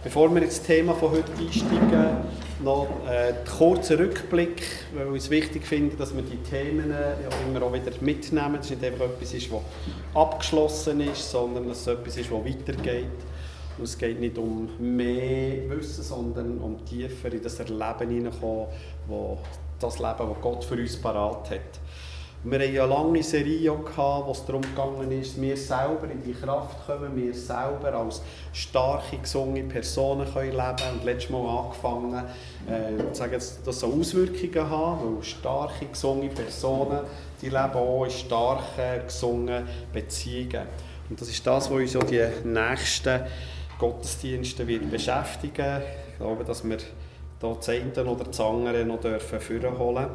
Bevor wir ins Thema von heute einsteigen, noch einen kurzen Rückblick, weil ich es wichtig finde, dass wir die Themen ja immer auch wieder mitnehmen. Das ist nicht einfach etwas, das abgeschlossen ist, sondern dass es etwas ist, das weitergeht. Und es geht nicht um mehr Wissen, sondern um tiefer in das Erleben hineinkommen, das Leben, das Gott für uns parat hat. Wir hatten eine lange Serie, wo es darum gegangen ist, wir selber in die Kraft kommen, wir selber als starke, gesunde Personen können leben. Und letztes Mal angefangen, zu sagen, dass das so Auswirkungen hat, weil starke, gesunde Personen, die leben auch in starken, gesunden Beziehungen. Und das ist das, was uns auch die nächsten Gottesdienste wird beschäftigen. Ich glaube, dass wir hier das eine oder das andere noch vorholen dürfen.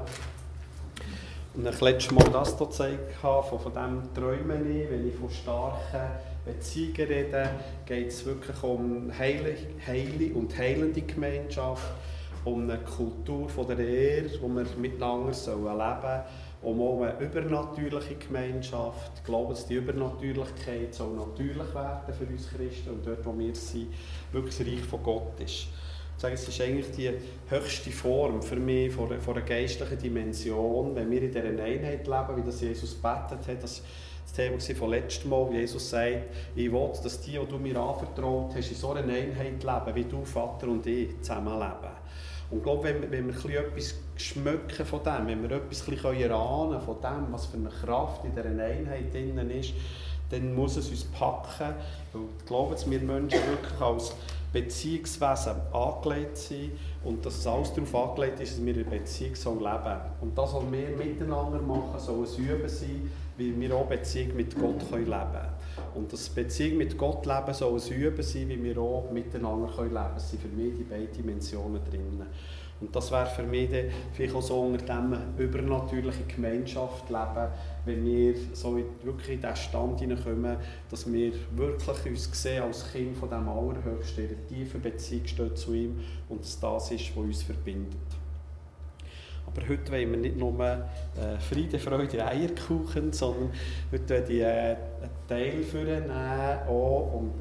Und ich letztes Mal das hier gezeigt habe, von dem träume ich, wenn ich von starken Beziehungen rede, geht es wirklich um heile und heilende Gemeinschaft, um eine Kultur von der Ehre, wo wir miteinander leben sollen, um eine übernatürliche Gemeinschaft. Ich glaube, dass die Übernatürlichkeit soll natürlich werden für uns Christen und dort, wo wir sind, wirklich das Reich von Gott ist. Es ist eigentlich die höchste Form für mich von einer geistlichen Dimension, wenn wir in dieser Einheit leben, wie das Jesus gebetet hat. Das Thema von letztem Mal, wie Jesus sagt, ich will, dass die du mir anvertraut hast, in so einer Einheit leben, wie du, Vater und ich zusammenleben. Und ich glaube, wenn wir etwas schmecken von dem, wenn wir etwas erahnen von dem, was für eine Kraft in dieser Einheit drin ist, dann muss es uns packen. Weil ich glaube, dass wir Menschen wirklich als Beziehungswesen angelegt sind und dass es alles darauf angelegt ist, dass wir in Beziehung leben sollen. Und das, was wir miteinander machen, soll ein Üben sein, wie wir auch Beziehung mit Gott leben können. Und das Beziehung mit Gott leben soll ein Üben sein, wie wir auch miteinander leben können. Es sind für mich die beiden Dimensionen drin. Und das wäre für mich dann vielleicht auch so unter dem übernatürliche Gemeinschaft leben, wenn wir so wirklich in diesen Stand hineinkommen, dass wir wirklich uns sehen als Kind von dem Allerhöchsten, in einer tiefen Beziehung stehen zu ihm und dass das ist, was uns verbindet. Aber heute wollen wir nicht nur Friede, Freude, Eierkuchen, sondern heute wollen wir einen Teil vornehmen und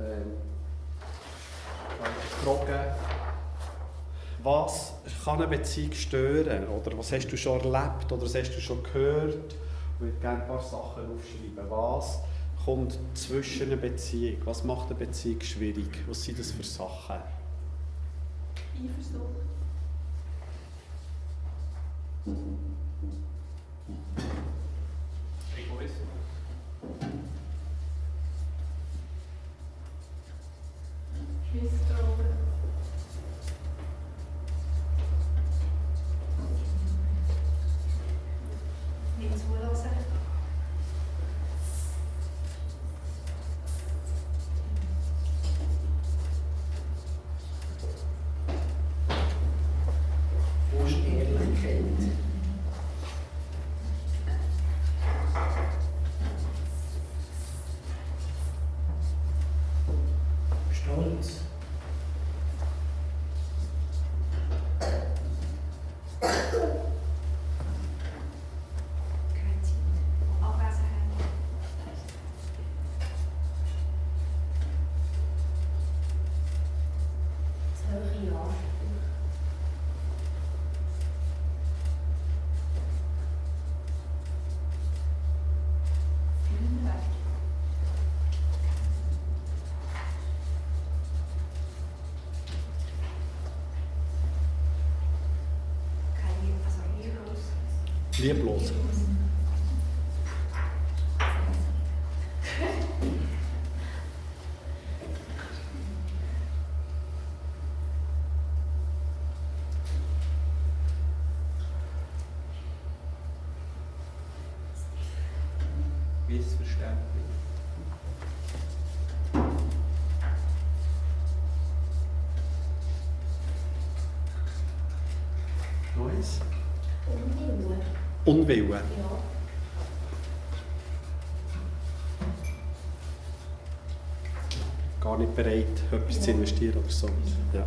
fragen, was kann eine Beziehung stören? Oder was hast du schon erlebt? Oder was hast du schon gehört? Ich würde gerne ein paar Sachen aufschreiben. Was kommt zwischen einer Beziehung? Was macht eine Beziehung schwierig? Was sind das für Sachen? Eifersucht. Egoismus. Misstrauen. Nicht zulassen. Unehrlichkeit. Stolz. Lieblos. Missverständlich. Neues? Unwillen. Unwillen. Ja. Gar nicht bereit, etwas zu investieren oder so. Ja.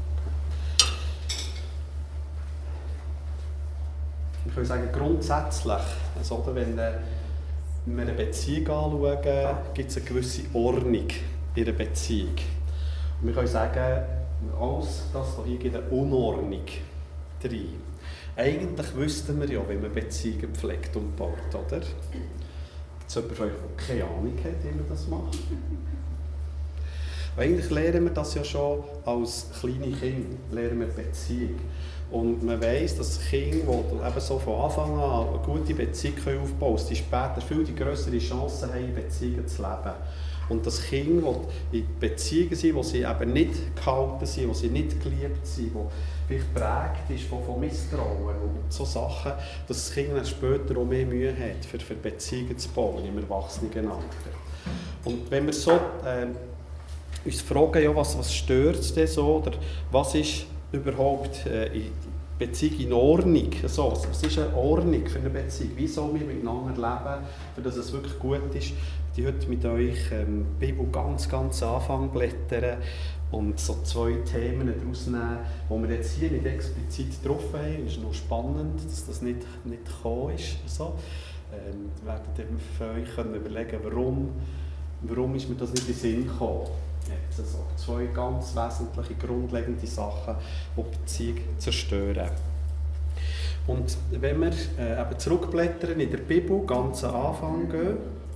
Ich würde sagen, grundsätzlich, also, wenn wir eine Beziehung anschauen, gibt es eine gewisse Ordnung in einer Beziehung. Und wir können sagen, alles das hier gibt eine Unordnung drin. Eigentlich wüssten wir ja, wie man Beziehungen pflegt und baut, oder? Gibt es jemanden von euch, der keine Ahnung hat, wie man das macht? Eigentlich lernen wir das ja schon als kleine Kinder, lernen wir Beziehung. Und man weiss, dass Kinder, die eben so von Anfang an eine gute Beziehung aufbauen können, die später viel die grössere Chancen haben, in Beziehungen zu leben. Und dass Kinder, die in Beziehungen sind, wo sie eben nicht gehalten sind, wo sie nicht geliebt sind, wo vielleicht geprägt ist von Misstrauen und so Sachen, dass das Kind dann später auch mehr Mühe hat, für Beziehungen zu bauen im Erwachsenenalter. Und wenn wir so uns fragen, ja, was stört es denn so, oder was ist überhaupt in Beziehung in Ordnung? Also, was ist eine Ordnung für eine Beziehung? Wie soll wir miteinander leben, für dass es wirklich gut ist? Ich heute mit euch die Bibel ganz Anfang blättern und so 2 Themen daraus nehmen, die wir jetzt hier nicht explizit drauf haben. Es ist noch spannend, dass das nicht gekommen ist. So. Werdet ihr für euch können überlegen, warum ist mir das nicht in den Sinn gekommen? Jetzt also 2 ganz wesentliche, grundlegende Sachen, die die Beziehung zerstören. Und wenn wir eben zurückblättern in der Bibel, ganz am Anfang gehen,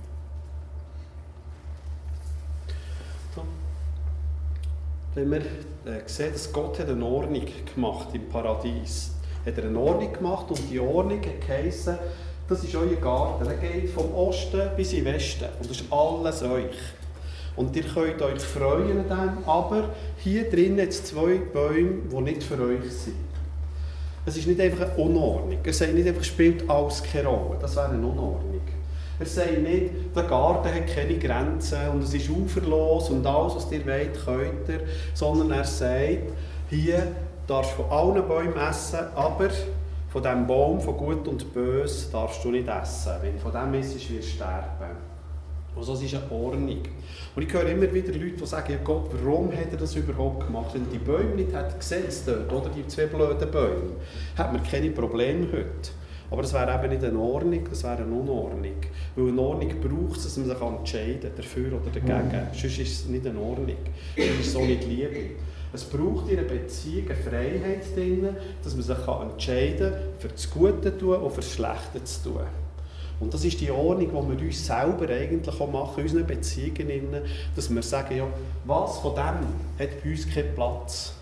wenn wir sehen, dass Gott eine Ordnung gemacht hat im Paradies. Hat er eine Ordnung gemacht und die Ordnung hat geheissen, das ist euer Garten. Er geht vom Osten bis in den Westen und das ist alles euch. Und ihr könnt euch freuen an dem, aber hier drin jetzt 2 Bäume, die nicht für euch sind. Es ist nicht einfach eine Unordnung. Er sagt nicht einfach, spielt alles keine Rolle. Das wäre eine Unordnung. Er sagt nicht, der Garten hat keine Grenzen und es ist uferlos und alles, was ihr wollt, könnt ihr. Sondern er sagt, hier darfst du von allen Bäumen essen, aber von diesem Baum von Gut und Böse darfst du nicht essen. Wenn du von dem isst, wirst du sterben. Also es ist eine Ordnung. Und ich höre immer wieder Leute, die sagen, ja Gott, warum hat er das überhaupt gemacht? Wenn die Bäume nicht hat gesetzt dort, oder die 2 blöden Bäume, hat man keine Probleme heute. Aber das wäre eben nicht eine Ordnung, das wäre eine Unordnung. Weil eine Ordnung braucht es, dass man sich entscheiden kann, dafür oder dagegen. Sonst ist es nicht eine Ordnung. Das ist so nicht Liebe. Es braucht in einer Beziehung eine Freiheit drin, dass man sich entscheiden kann, für das Gute zu tun und für das Schlechte zu tun. Und das ist die Ordnung, die wir uns selber eigentlich auch machen, in unseren Beziehungen, dass wir sagen, ja, was von dem hat bei uns keinen Platz.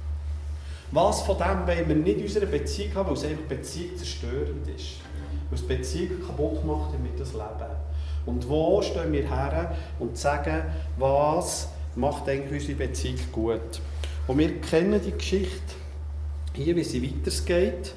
Was von dem wollen wir nicht in unserer Beziehung haben, weil es einfach Beziehung zerstörend ist. Weil es Beziehung kaputt macht, damit das Leben. Und wo stehen wir her und sagen, was macht eigentlich unsere Beziehung gut? Und wir kennen die Geschichte, hier, wie sie weitergeht.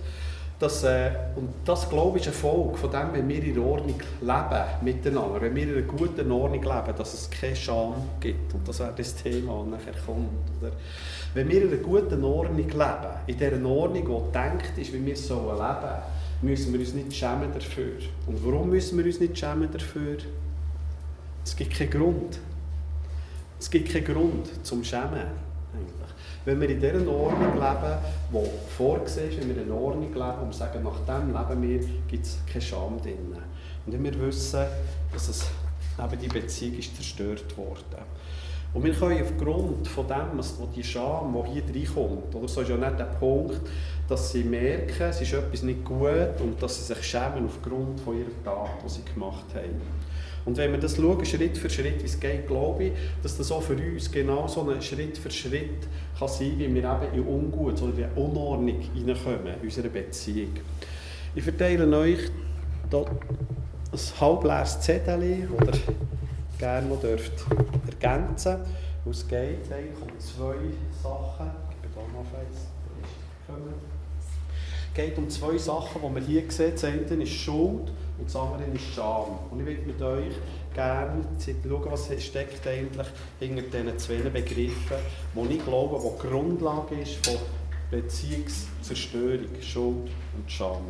Und das, glaube ich, ist eine Folge von dem, wenn wir in Ordnung leben miteinander, wenn wir in einer guten Ordnung leben, dass es keine Scham gibt. Und das wäre das Thema, das nachher kommt. Oder? Wenn wir in einer guten Ordnung leben, in dieser Ordnung, die gedacht ist, wie wir leben sollen, müssen wir uns nicht schämen dafür. Und warum müssen wir uns nicht schämen dafür? Es gibt keinen Grund. Es gibt keinen Grund zum Schämen. Eigentlich. Wenn wir in dieser Ordnung leben, die vorgesehen ist, wenn wir in einer Ordnung leben und sagen, nach dem leben wir, gibt es keine Scham drin. Und wenn wir wissen, dass eben die Beziehung ist zerstört worden. Und wir können aufgrund von dem, die Scham, die hier reinkommt, oder so ist ja nicht der Punkt, dass sie merken, es ist etwas nicht gut und dass sie sich schämen aufgrund von ihrer Tat, die sie gemacht haben. Und wenn wir das schauen, Schritt für Schritt, wie es geht, glaube ich, dass das auch für uns genau so ein Schritt für Schritt kann sein, wie wir eben in Ungut oder in Unordnung hineinkommen in unserer Beziehung. Ich verteile euch hier ein halbleeres Zettel, das ihr gerne noch ergänzen dürft. Es geht eigentlich um 2 Sachen. Ich gebe hier noch eins. Es geht um 2 Sachen, die wir hier sehen. Das eine ist Schuld und das andere ist Scham. Und ich würde mit euch gerne schauen, was steckt eigentlich hinter diesen 2 Begriffen, die ich glaube, die Grundlage ist von Beziehungszerstörung, Schuld und Scham.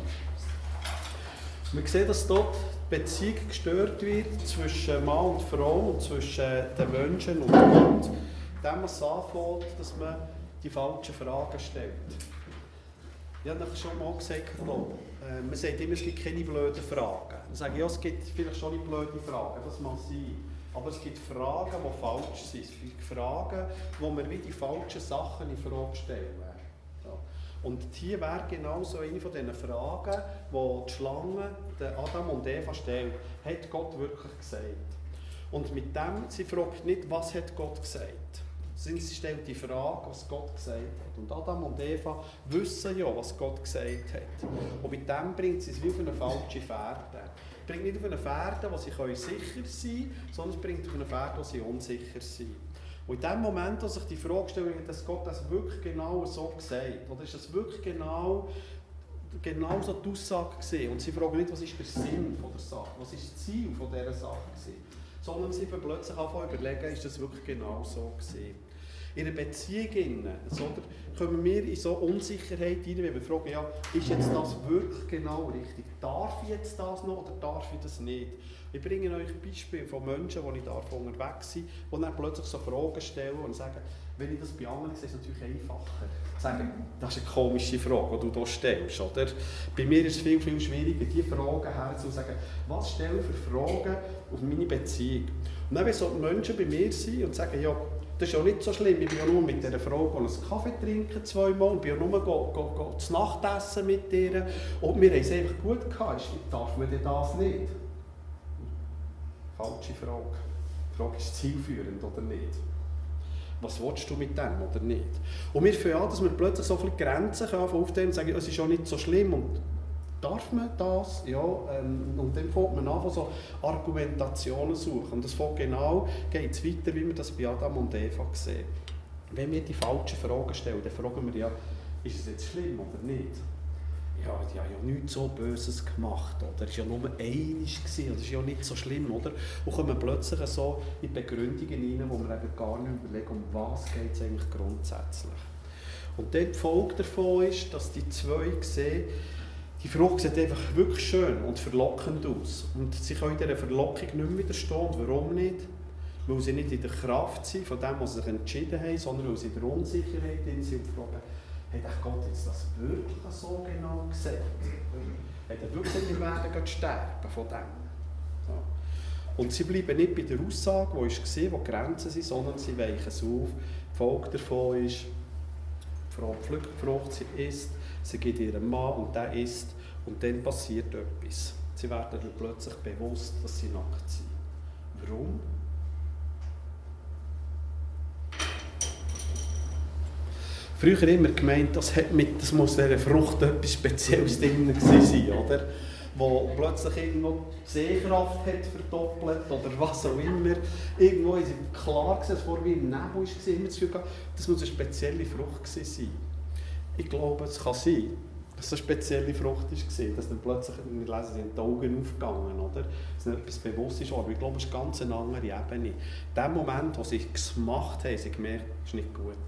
Wir sehen, dass dort die Beziehung gestört wird zwischen Mann und Frau und zwischen den Menschen und Gott, indem es anfängt, dass man die falschen Fragen stellt. Ich habe schon mal gesagt, man sagt immer, es gibt keine blöden Fragen. Dann sage ich, ja, es gibt vielleicht schon nicht blöde Fragen, das mag sein. Aber es gibt Fragen, die falsch sind. Es gibt Fragen, wo wir wie die falschen Sachen in Frage stellen. Ja. Und hier wäre genau so eine von diesen Fragen, die die Schlange Adam und Eva stellt. Hat Gott wirklich gesagt? Und mit dem, sie fragt nicht, was hat Gott gesagt? Sie stellt die Frage, was Gott gesagt hat. Und Adam und Eva wissen ja, was Gott gesagt hat. Und mit dem bringt sie es wie auf eine falsche Fährte. Es bringt nicht auf eine Fährte, wo sie sicher sein können, sondern es bringt auf eine Fährte, wo sie unsicher sind. Und in dem Moment, wo sich die Frage stellt, hat Gott das wirklich genau so gesagt? Oder ist das wirklich genau so die Aussage gewesen? Und sie fragen nicht, was ist der Sinn von der Sache, was ist das Ziel von dieser Sache gewesen? Sondern sie plötzlich anfangen zu überlegen, ist das wirklich genau so gewesen? In einer Beziehung kommen wir in so Unsicherheit rein, wenn wir fragen, ja, ist jetzt das wirklich genau richtig? Darf ich jetzt das noch oder darf ich das nicht? Ich bringe euch Beispiele von Menschen, die ich unterwegs bin, die dann plötzlich so Fragen stellen und sagen, wenn ich das bei anderen sehe, ist es natürlich einfacher. Sagen, das ist eine komische Frage, die du hier stellst. Oder? Bei mir ist es viel, viel schwieriger, diese Fragen herzusagen, was stelle ich für Fragen auf meine Beziehung? Und dann, wenn so Menschen bei mir sind und sagen, ja, das ist ja nicht so schlimm, ich bin ja nur mit dieser Frau einen Kaffee trinken 2-mal und bin ja nur zu Nacht essen mit ihr und wir haben es einfach gut gehabt. Darf man denn das nicht? Falsche Frage. Die Frage ist zielführend oder nicht. Was willst du mit dem oder nicht? Und wir fangen an, dass wir plötzlich so viele Grenzen aufstellen und sagen, es ist ja nicht so schlimm und darf man das? Ja, und dann fängt man an, so Argumentationen zu suchen. Und das geht es weiter, wie wir das bei Adam und Eva sehen. Wenn wir die falschen Fragen stellen, dann fragen wir ja, ist es jetzt schlimm oder nicht? Ja, die haben ja nichts so Böses gemacht, oder? Es war ja nur einiges, das ist ja nicht so schlimm, oder? Und kommen plötzlich so in Begründungen rein, wo wir eben gar nicht überlegen, um was geht es eigentlich grundsätzlich. Und dann die Folge davon ist, dass die zwei sehen, die Frucht sieht einfach wirklich schön und verlockend aus. Und sie können dieser Verlockung nicht mehr widerstehen. Und warum nicht? Weil sie nicht in der Kraft sind von dem, was sie sich entschieden haben, sondern weil sie in der Unsicherheit sind und fragen, hat Gott jetzt das wirklich so genau gesagt? Hat er wirklich gesagt, wir werden sterben von dem? Ja. Und sie bleiben nicht bei der Aussage, die war, wo die Grenzen sind, sondern sie weichen es auf. Die Folge davon ist, die Frau pflückt die Frucht, sie isst, sie gibt ihrem Mann und der isst und dann passiert etwas. Sie werden dann plötzlich bewusst, dass sie nackt sind. Warum? Früher immer gemeint, das muss dieser Frucht etwas Spezielles drin sein, oder? Wo plötzlich irgendwo die Sehkraft hat verdoppelt oder was auch immer. Irgendwo ist klar gewesen, dass vorher wie im Nebel war, immer das Gefühl, das muss eine spezielle Frucht sein. Ich glaube, es kann sein, dass es eine spezielle Frucht war, dass dann plötzlich, wir lesen, sind die Augen aufgegangen, oder? Dass nicht etwas bewusst ist, aber ich glaube, es ist eine ganz andere Ebene. In dem Moment, wo sie es gemacht haben, haben sie gemerkt, es ist nicht gut.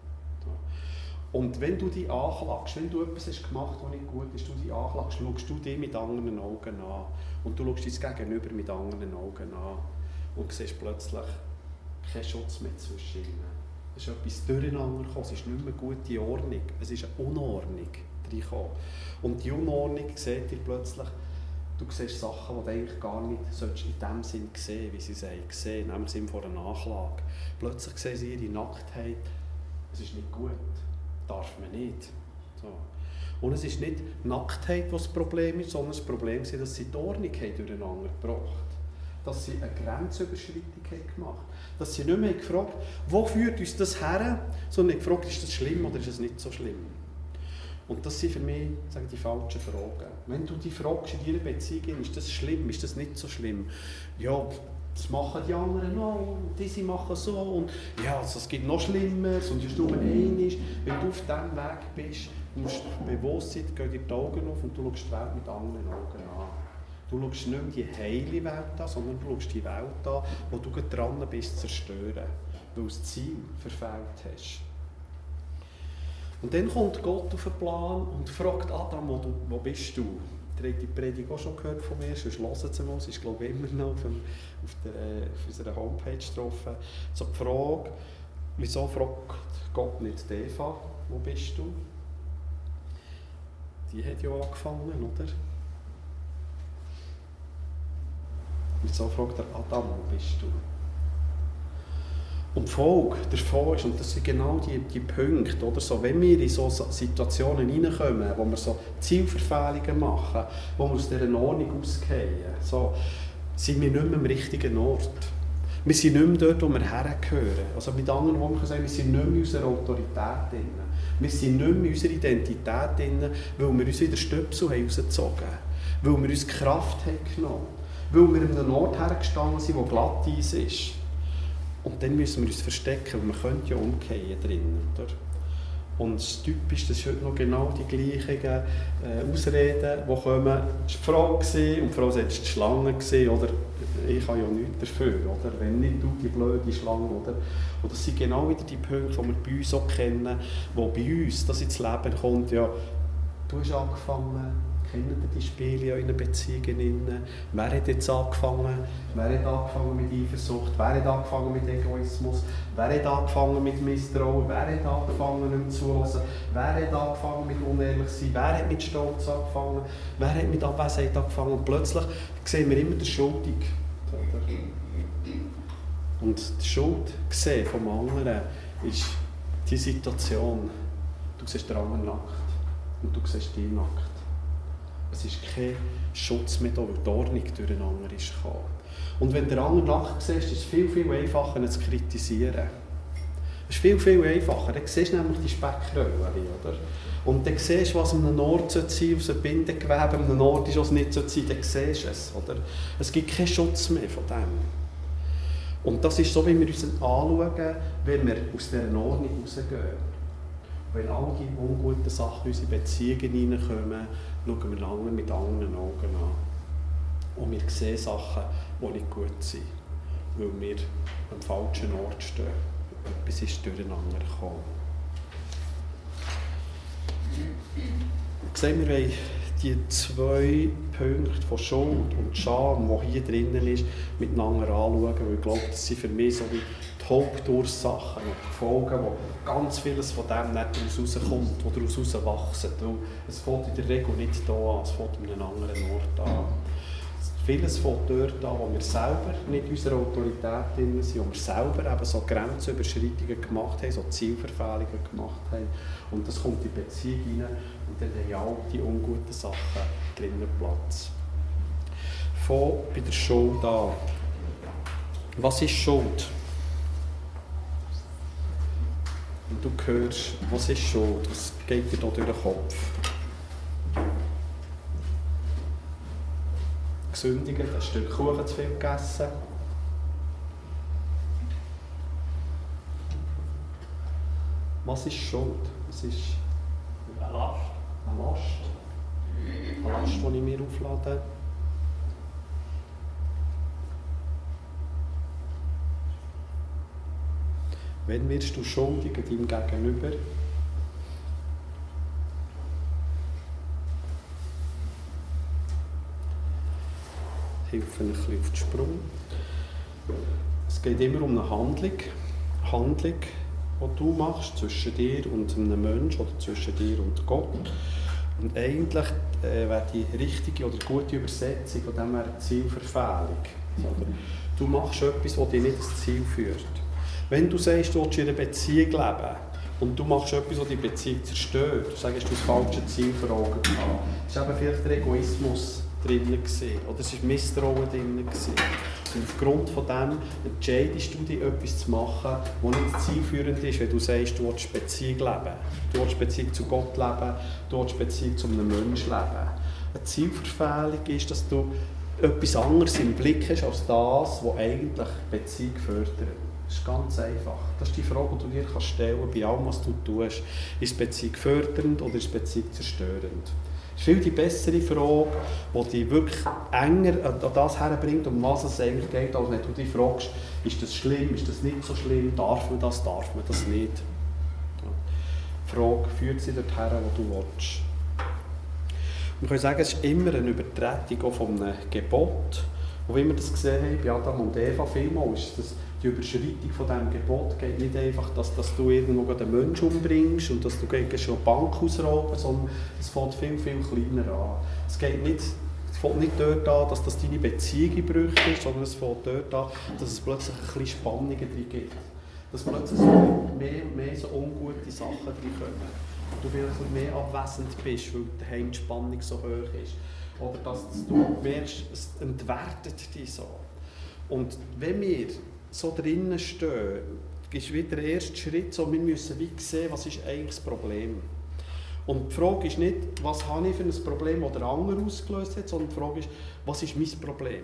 Und wenn du dich anklagst, wenn du etwas hast gemacht hast, was nicht gut ist, du dich anklagst, schaust du dich mit anderen Augen an. Und du schaust dein Gegenüber mit anderen Augen an. Und siehst plötzlich keinen Schutz mehr zwischen ihnen. Es ist etwas durcheinander gekommen, es ist nicht mehr gute Ordnung, es ist eine Unordnung reingekommen. Und die Unordnung sieht ihr plötzlich, du siehst Sachen, die du eigentlich gar nicht in dem Sinn sehen, wie sie sehen, nämlich im Sinne von einer Nachlage. Plötzlich sehen sie ihre Nacktheit, es ist nicht gut. Darf man nicht. So. Und es ist nicht die Nacktheit, was das Problem ist, sondern das Problem ist, dass sie die Ordnung durcheinander gebracht haben. Dass sie eine Grenzüberschreitung gemacht haben. Dass sie nicht mehr gefragt haben, wo führt uns das her, sondern gefragt, ist das schlimm oder ist es nicht so schlimm. Und das sind für mich die falschen Fragen. Wenn du die fragst in deiner Beziehung, ist das schlimm, ist das nicht so schlimm? Ja, das machen die anderen noch, und diese machen so und ja, also es gibt noch Schlimmeres und es ist nur eines. Wenn du auf diesem Weg bist, musst du bewusst sein, geh dir die Augen auf und du schaust die Welt mit anderen Augen an. Du schaust nicht mehr die heile Welt an, sondern du schaust die Welt an, wo du dran bist zu zerstören, weil du das Ziel verfehlt hast. Und dann kommt Gott auf den Plan und fragt Adam, wo bist du? Ihr habt die Predigt auch schon gehört von mir, sonst hören Sie mal, sie ist glaube ich immer noch auf unserer Homepage drauf. So die Frage, wieso fragt Gott nicht Eva, wo bist du? Die hat ja angefangen, oder? Und so fragt er Adam, wo bist du? Und die Folge davon ist, und das sind genau die Punkte, oder? So, wenn wir in so Situationen hineinkommen, wo wir so Zielverfehlungen machen, wo wir aus dieser Ordnung ausgehen, so, sind wir nicht mehr am richtigen Ort. Wir sind nicht mehr dort, wo wir hergehören. Also mit anderen Worten kann ich sagen, wir sind nicht mehr in unserer Autorität drin. Wir sind nicht mehr in unserer Identität drin, weil wir uns wieder Stöpsel rausgezogen haben, weil wir uns Kraft haben genommen, weil wir an einem Ort hergestanden sind, wo glatt Eis ist. Und dann müssen wir uns verstecken, weil wir können ja umkehren drinnen, oder? Und das Typisch, das ist heute noch genau die gleichen Ausreden, die kommen. Es war die Frau und die Frau sagt, es war die Schlange, oder? Ich habe ja nichts dafür, oder? Wenn nicht du, die blöde Schlange, oder? Und das sind genau wieder die Punkte, die wir bei uns auch kennen, wo bei uns das ins Leben kommt, ja, du hast angefangen, kennt ihr die Spiele in einer Beziehung? Wer hat jetzt angefangen? Wer hat angefangen mit Eifersucht? Wer hat angefangen mit Egoismus? Wer hat angefangen mit Misstrauen? Wer hat angefangen nicht zuhören? Wer hat angefangen mit unehrlich sein? Wer hat mit Stolz angefangen? Wer hat mit Abwesenheit angefangen? Und plötzlich sehen wir immer den Schuldigen. Und die Schuld gesehen vom anderen ist die Situation. Du siehst den anderen nackt und du siehst dich nackt. Es ist kein Schutz mehr da, weil die Ordnung durcheinander ist gekommen. Und wenn der andere nackt siehst, ist es viel, viel einfacher, ihn zu kritisieren. Es ist viel, viel einfacher. Dann siehst du nämlich die Speckröllchen, oder? Und dann siehst du, was an einem Ort sein sollte, aus einem Bindegewebe, an einem Ort ist, was nicht sein sollte, dann siehst du es, oder? Es gibt keinen Schutz mehr von dem. Und das ist so, wie wir uns anschauen, wenn wir aus dieser Ordnung rausgehen. Wenn all die unguten Sachen in unsere Beziehungen hineinkommen, schauen wir lange mit anderen Augen an. Und wir sehen Sachen, die nicht gut sind, weil wir am falschen Ort stehen. Etwas ist durcheinander gekommen. Sehen wir die 2 Punkte von Schuld und Scham, die hier drinnen ist, miteinander anschauen, weil ich glaube, das sind für mich so wie die Hauptursachen und die Folgen, wo ganz vieles von dem nicht daraus rauskommt, wo daraus rauswachsen. Weil es fängt in der Regel nicht hier an, es fängt an einem anderen Ort an. Vieles fängt dort an, wo wir selber nicht in unserer Autorität drin sind, wo wir selber eben so Grenzüberschreitungen gemacht haben, so Zielverfehlungen gemacht haben. Und das kommt in die Beziehung rein und dann haben all die unguten Sachen drinnen Platz. Von bei der Schuld an. Was ist Schuld? Und du hörst, was ist Schuld? Was geht dir da durch den Kopf? Gesündigt, ein Stück Kuchen zu viel gegessen. Was ist Schuld? Was ist Eine Last. eine Last? Eine Last, die ich mir auflade. Wenn wirst du schuldig deinem Gegenüber? Hilfe ein bisschen auf den Sprung. Es geht immer um eine Handlung, die du machst zwischen dir und einem Menschen oder zwischen dir und Gott. Und eigentlich wäre die richtige oder gute Übersetzung von dem wäre Zielverfehlung. Du machst etwas, das dich nicht ins Ziel führt. Wenn du sagst, du willst in einer Beziehung leben und du machst etwas, das die Beziehung zerstört, du sagst, du hast das falsche Ziel vor Augen gehabt. Es war eben vielleicht der Egoismus drin oder es war Misstrauen drin. Und aufgrund von dem entscheidest du dich, etwas zu machen, das nicht zielführend ist, wenn du sagst, du willst Beziehung leben. Du willst Beziehung zu Gott leben, du willst Beziehung zu einem Menschen leben. Eine Zielverfehlung ist, dass du etwas anderes im Blick hast, als das, was eigentlich Beziehung fördert. Das ist ganz einfach. Das ist die Frage, die du dir stellen kannst, bei allem, was du tust. Ist Beziehung fördernd oder ist Beziehung zerstörend? Das ist viel die bessere Frage, die dich wirklich enger an das herbringt, um was es eigentlich geht, als wenn du dich fragst, ist das schlimm, ist das nicht so schlimm, darf man das nicht. Die Frage führt sie dorthin, wo du willst. Wir können sagen, es ist immer eine Übertretung auch von einem Gebot. Und wie wir das gesehen haben bei Adam und Eva, vielmal ist das die Überschreitung von diesem Gebot geht nicht einfach, dass du irgendwo den Menschen umbringst und dass du schon eine Bank ausraubst, sondern es fängt viel, viel kleiner an. Es geht nicht fängt nicht dort an, dass das deine Beziehung in Brüche ist, sondern es fängt dort an, dass es plötzlich ein bisschen Spannungen drin gibt. Dass plötzlich so mehr und mehr so ungute Sachen drin kommen. Und du vielleicht mehr abwesend bist, weil daheim die Spannung so hoch ist. Oder dass du merkst, es entwertet dich so. Und wenn wir so drinnen stehen, ist wieder der erste Schritt, so, wir müssen wie sehen, was ist eigentlich das Problem. Und die Frage ist nicht, was habe ich für ein Problem, das der andere ausgelöst hat, sondern die Frage ist, was ist mein Problem?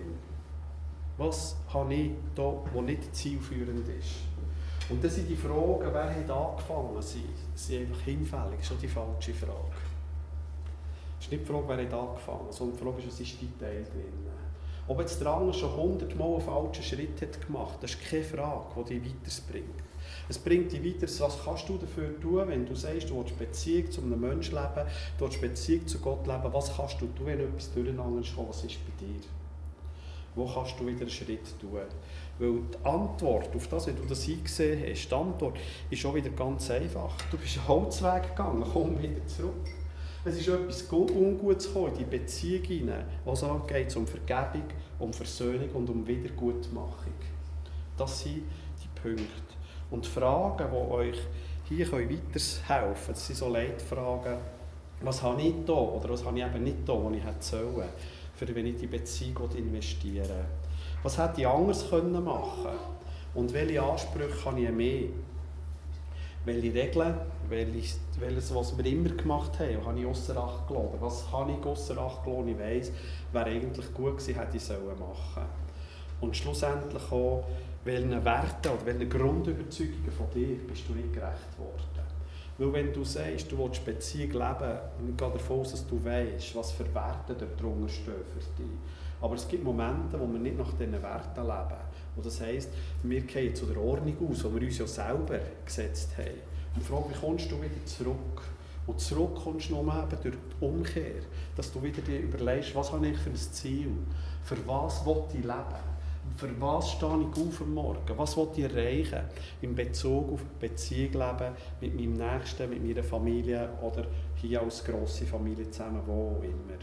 Was habe ich da, das nicht zielführend ist? Und das sind die Fragen, wer hat angefangen? Sie sind einfach hinfällig, das ist schon die falsche Frage. Es ist nicht die Frage, wer hat angefangen, sondern die Frage ist, was ist dein Teil drin? Ob jetzt der andere schon 100 Mal einen falschen Schritt hat gemacht, das ist keine Frage, die dich weiterbringt. Es bringt dich weiter, was kannst du dafür tun, wenn du sagst, du willst Beziehung zu einem Menschen leben, du willst Beziehung zu Gott leben, was kannst du tun, wenn etwas durcheinander ist, was ist bei dir? Wo kannst du wieder einen Schritt tun? Weil die Antwort auf das, wenn du das eingesehen hast, die Antwort ist auch wieder ganz einfach. Du bist einen Holzweg gegangen, komm wieder zurück. Es ist etwas Ungutes gekommen in die Beziehung hinein, was angeht um Vergebung, um Versöhnung und um Wiedergutmachung. Das sind die Punkte. Und die Fragen, die euch hier weiterhelfen können, das sind so Leitfragen, was habe ich da oder was habe ich eben nicht da, was ich hätte sollen, für wenn ich die Beziehung investieren will. Was hätte ich anders machen können? Und welche Ansprüche habe ich mehr? Welche Regeln, welches, was wir immer gemacht haben, habe ich ausser Acht gelassen? Was habe ich ausser Acht gelassen? Ich weiss, wäre eigentlich gut gewesen, hätte ich machen sollen. Und schlussendlich auch, welchen Werten oder welchen Grundüberzeugungen von dir bist du nicht gerecht worden. Weil wenn du sagst, du willst Beziehung leben, und ich gehe davon aus, dass du weißt, was für Werte dort drunter stehen für dich. Aber es gibt Momente, wo wir nicht nach diesen Werten leben. Und das heisst, wir gehen zu der Ordnung aus, die wir uns ja selber gesetzt haben. Und die Frage, wie kommst du wieder zurück? Und zurück kommst du nur eben durch die Umkehr, dass du wieder dir überlegst, was habe ich für ein Ziel? Für was will ich leben? Für was stehe ich auf am Morgen? Was will ich erreichen? In Bezug auf Beziehung leben mit meinem Nächsten, mit meiner Familie oder hier als grosse Familie zusammen, wo auch immer.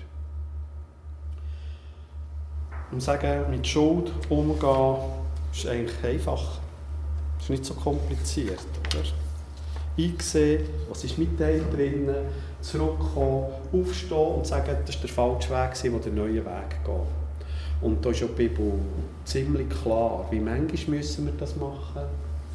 Und sagen, mit Schuld umgehen, ist eigentlich einfach. Es ist nicht so kompliziert, oder? Einsehen, was ist mit Teil drin, zurückkommen, aufstehen und sagen, das war der falsche Weg, wo der neue Weg geht. Und da ist ja die Bibel ziemlich klar. Wie manchmal müssen wir das machen?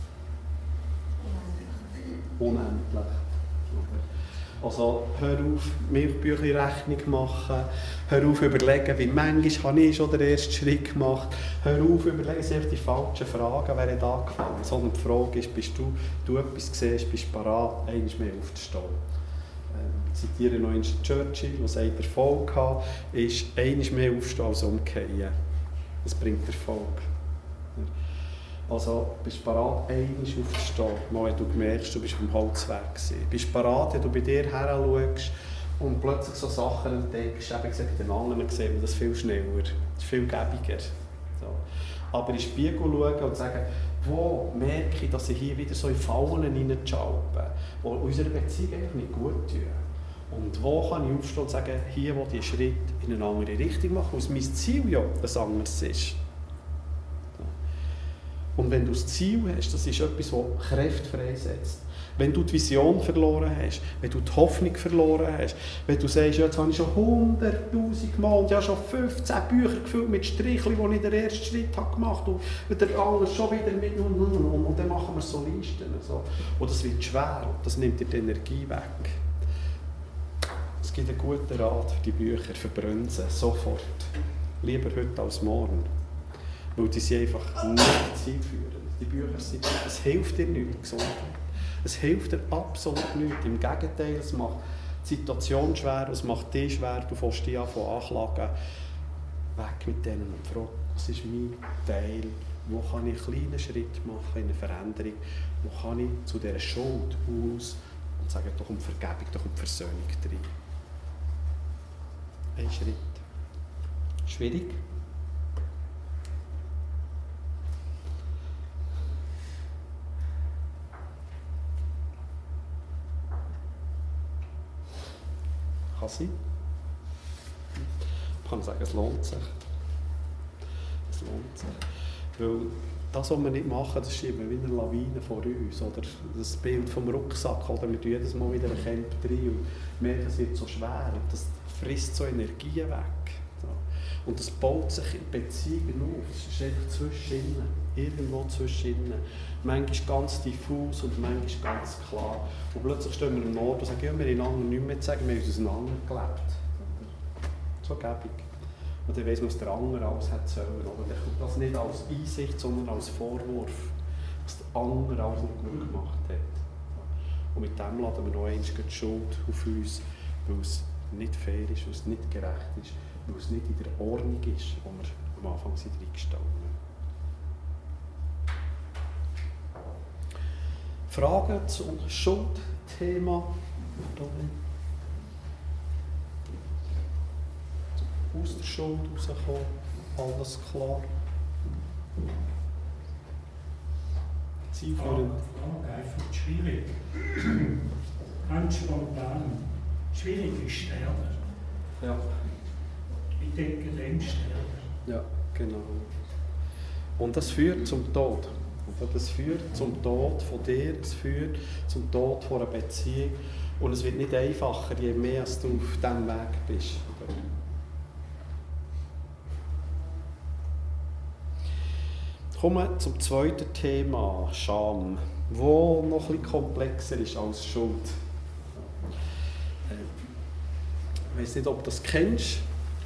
Unendlich. Also hör auf, Milchbüchlein-Rechnung machen. Hör auf, überlegen, wie manchmal habe ich schon den ersten Schritt gemacht. Hör auf, überlegen sich die falschen Fragen, wer hat angefangen. Sondern die Frage ist, bist du etwas siehst, bist du bereit, einmal mehr aufzustehen. Ich zitiere noch Churchill, der sagt, Erfolg haben ist einmal mehr aufstehen als umkehren. Das bringt Erfolg. Also bist du bereit, einmal aufzustehen, mal wenn du merkst, du bist auf dem Holzweg gewesen. Bist du bereit, wenn du bei dir her schaust und plötzlich so Sachen entdeckst, eben gesagt, den anderen sehen wir das viel schneller, das ist viel gäbiger. So. Aber in den Spiegel schauen und sagen, wo merke ich, dass ich hier wieder so in Fallen hineinschalpe, die unserer Beziehung eigentlich nicht gut tun. Und wo kann ich aufstehen und sagen, hier will ich einen Schritt in eine andere Richtung machen, weil mein Ziel ja ein anderes ist. Und wenn du das Ziel hast, das ist etwas, das Kräfte freisetzt. Wenn du die Vision verloren hast, wenn du die Hoffnung verloren hast, wenn du sagst, ja, jetzt habe ich schon 100'000 Mal und ja schon 15 Bücher gefüllt mit Stricheln, wo ich den ersten Schritt gemacht habe und der andere schon wieder mit und dann machen wir so Listen. So. Und das wird schwer und das nimmt dir die Energie weg. Es gibt einen guten Rat für die Bücher, verbrennen sie sofort. Lieber heute als morgen. Weil die sind einfach nicht zielführend. Die Bücher sind, es hilft dir nicht, Gesundheit. Es hilft dir absolut nichts. Im Gegenteil, es macht die Situation schwer, es macht dich schwer, du fängst dich an anklagen. Weg mit denen und frag, was ist mein Teil? Wo kann ich einen kleinen Schritt machen in eine Veränderung? Wo kann ich zu dieser Schuld aus und sagen, da kommt Vergebung, da kommt Versöhnung rein. Ein Schritt. Schwierig? Kann sein. Ich kann sagen, es lohnt sich. Es lohnt sich. Weil das, was wir nicht machen, das schieben wie eine Lawine vor uns. Oder das Bild vom Rucksack. Oder wir tun jedes Mal wieder ein Camp rein und merken, es wird so schwer. Und das frisst so Energien weg. So. Und das baut sich in Beziehungen auf. Es ist einfach zwischen ihnen. Irgendwo zwischen ihnen. Manchmal ganz diffus und manchmal ganz klar. Und plötzlich stehen wir im Norden und sagen, ja, wir haben einander nichts mehr zu sagen, wir haben uns auseinandergelebt. So gäbig. Und dann weiss man, was der andere alles hat sollen. Aber dann kommt das nicht als Einsicht, sondern als Vorwurf, was der andere alles nicht gut gemacht hat. Und mit dem laden wir noch einmal die Schuld auf uns, weil es nicht fair ist, weil es nicht gerecht ist, weil es nicht in der Ordnung ist, wo wir am Anfang reingestanden. Fragen zum Schuldthema? Aus der Schuld rauskommen, alles klar. Zielführend. Frage einfach schwierig. Ganz spontan. Schwierig ist sterben. Ja. Ich denke, dem sterben. Ja, genau. Und das führt zum Tod. Und das führt zum Tod von dir, es führt zum Tod von einer Beziehung. Und es wird nicht einfacher, je mehr als du auf diesem Weg bist. Kommen wir zum zweiten Thema, Scham, das noch ein bisschen komplexer ist als Schuld. Ich weiß nicht, ob du das kennst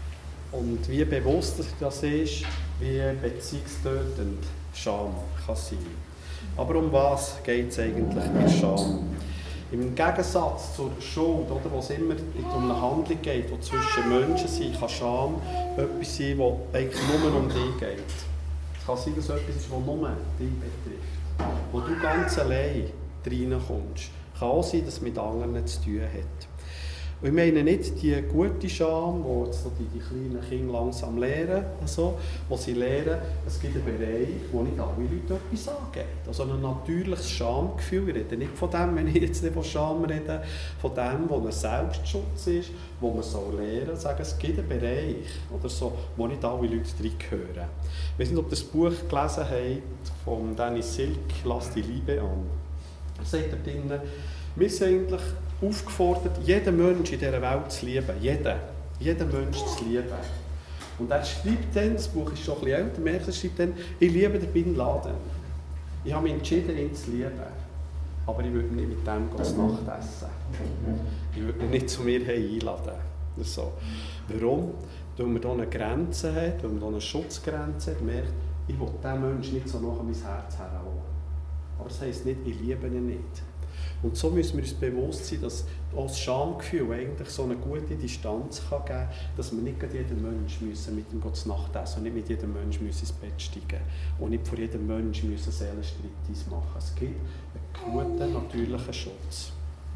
und wie bewusst das ist, wie beziehungstötend Scham kann sein. Aber um was geht es eigentlich bei Scham? Im Gegensatz zur Schuld, oder, wo es immer um eine Handlung geht, die zwischen Menschen sind, kann Scham etwas sein, das eigentlich nur um dich geht. Es kann sein, dass es etwas ist, das nur dich betrifft, wo du ganz allein reinkommst. Es kann auch sein, dass es mit anderen zu tun hat. Und ich meine nicht die gute Scham, die jetzt so die kleinen Kinder langsam lernen, also, wo sie lernen, es gibt einen Bereich, wo nicht alle Leute etwas angeht. Also ein natürliches Schamgefühl. Ich rede nicht von dem, wenn ich jetzt nicht von Scham rede, von dem, wo ein Selbstschutz ist, wo man so lernen soll, sagen, es gibt einen Bereich, oder so, wo nicht alle Leute reingehören. Ich weiß nicht, ob ihr das Buch gelesen habt von Dennis Silk, «Lass die Liebe an». Da sagt da drinnen, wir sind eigentlich aufgefordert, jeden Menschen in dieser Welt zu lieben. Jeden Menschen zu lieben. Und er schreibt dann, das Buch ist schon ein bisschen älter, merkt, er schreibt dann, ich liebe den Bin Laden. Ich habe mich entschieden, ihn zu lieben. Aber ich würde nicht mit dem zu Nacht essen. Ich würde ihn nicht zu mir einladen. So. Warum? Weil man hier eine Grenze hat, weil man hier eine Schutzgrenze hat, merkt, ich will diesen Menschen nicht so nach mein Herz heranholen. Aber das heisst nicht, ich liebe ihn nicht. Und so müssen wir uns bewusst sein, dass auch das Schamgefühl eigentlich so eine gute Distanz kann geben kann, dass wir nicht jeden Menschen mit dem Gott Nacht essen und nicht mit jedem Menschen ins Bett steigen und nicht vor jedem Menschen Seelenstreitis machen. Es gibt einen guten, natürlichen Schutz.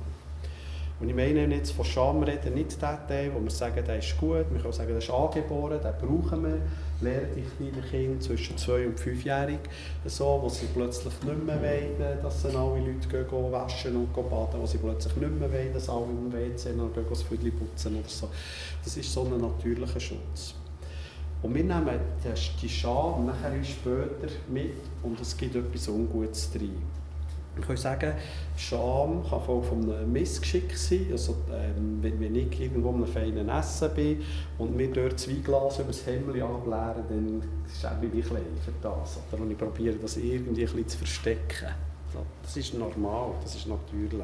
Und ich meine jetzt von Scham reden, nicht den Teil, wo wir sagen, der ist gut, wir können sagen, der ist angeboren, den brauchen wir. Lernen die kleinen Kinder zwischen 2- und 5-Jährig, so, wo sie plötzlich nicht mehr wollen, dass sie alle Leute gehen waschen und baden, wo sie plötzlich nicht mehr wollen, dass alle im WC sind und das Füdli putzen oder so. Das ist so ein natürlicher Schutz. Und wir nehmen die Scham nachher später mit und es gibt etwas Ungutes drin. Wir können sagen, Scham kann von einem Missgeschick sein. Also, wenn ich irgendwo an einem feinen Essen bin und mir dort 2 Glas über das Hemd ableeren, dann ist es auch wie klein für das. Oder? Und ich probiere das irgendwie ein bisschen zu verstecken. Das ist normal, das ist natürlich.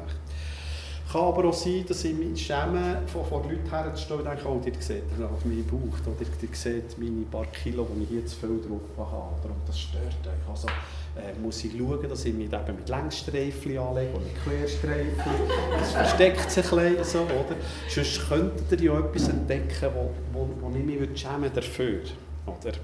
Es kann aber auch sein, dass ich mich schäme, vor Leuten herzustehen und denke, oh, ihr seht auf meinen Bauch, oder ihr seht meine paar Kilo, die ich hier zu viel drauf habe. Oder das stört euch. Also, muss ich schauen, dass ich mich eben mit Längsstreifen anlege und mit Querstreifen. Das versteckt sich ein bisschen so, oder? Sonst könntet ihr ja etwas entdecken, wo ich mich schämen dafür. Oder?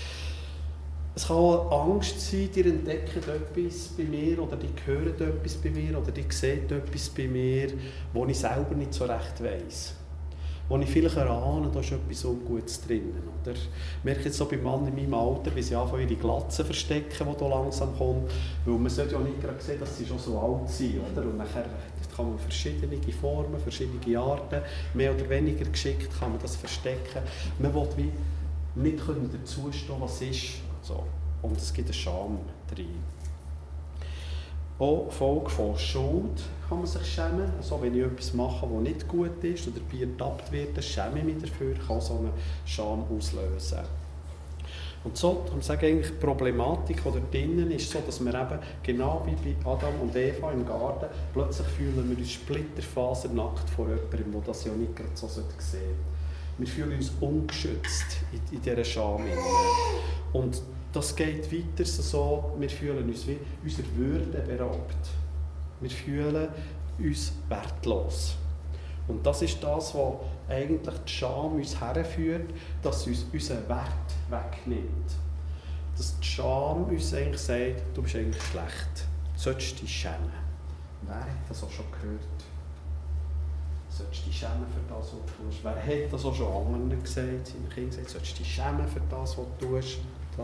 Es kann auch Angst sein, ihr entdeckt etwas bei mir oder ihr hört etwas bei mir oder ihr seht etwas bei mir, wo ich selber nicht so recht weiss. wo ich vielleicht erahne, da ist etwas Ungutes drin. Oder? Ich merke jetzt so bei Mann in meinem Alter, wie sie anfangen, ihre Glatze verstecken, die hier langsam kommt, weil man sollte ja nicht gerade sehen, dass sie schon so alt sind. Oder? Und nachher kann man verschiedene Formen, verschiedene Arten, mehr oder weniger geschickt kann man das verstecken. Man will wie nicht dazu stehen, was ist. So. Und es gibt eine Scham drin. Auch Folge von Schuld kann man sich schämen. Also wenn ich etwas mache, das nicht gut ist oder dabei ertappt wird, dann schäme ich mich dafür, kann so eine Scham auslösen. Und so, ich sage eigentlich, die Problematik, die dort drinnen ist, so, dass wir eben, genau wie bei Adam und Eva im Garten, plötzlich fühlen wir uns splitterfasernackt vor jemandem, der das ja nicht gerade so sehen sollte. Wir fühlen uns ungeschützt in dieser Scham. Und das geht weiter so, wir fühlen uns wie unserer Würde beraubt. Wir fühlen uns wertlos. Und das ist das, was eigentlich die Scham uns herführt, dass sie uns unseren Wert wegnimmt. Dass die Scham uns eigentlich sagt, du bist eigentlich schlecht, du solltest dich schämen. Wer hat das auch schon gehört? Du solltest dich schämen für das, was du tust. Wer hat das auch schon anderen gesagt? Seinen Kindern gesagt, du solltest dich schämen für das, was du tust.